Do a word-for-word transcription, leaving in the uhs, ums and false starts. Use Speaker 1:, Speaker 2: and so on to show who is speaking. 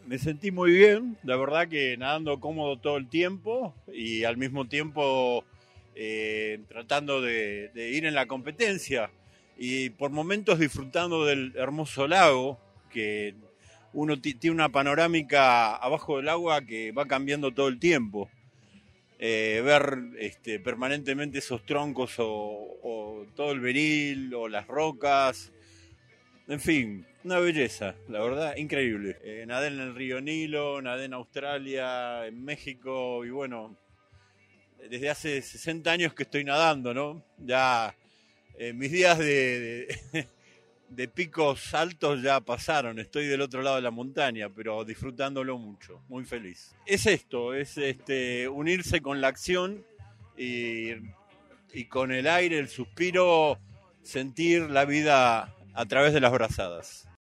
Speaker 1: Me sentí muy bien, la verdad que nadando cómodo todo el tiempo y al mismo tiempo eh, tratando de, de ir en la competencia y por momentos disfrutando del hermoso lago, que uno t- tiene una panorámica abajo del agua que va cambiando todo el tiempo. Eh, ver este, permanentemente esos troncos o, o todo el beril o las rocas. En fin, una belleza, la verdad, increíble. Eh, nadé en el río Nilo, nadé en Australia, en México y bueno, desde hace sesenta años que estoy nadando, ¿no? Ya eh, mis días de, de, de picos altos ya pasaron, estoy del otro lado de la montaña, pero disfrutándolo mucho, muy feliz. Es esto, es este, unirse con la acción y, y con el aire, el suspiro, sentir la vida a través de las brazadas.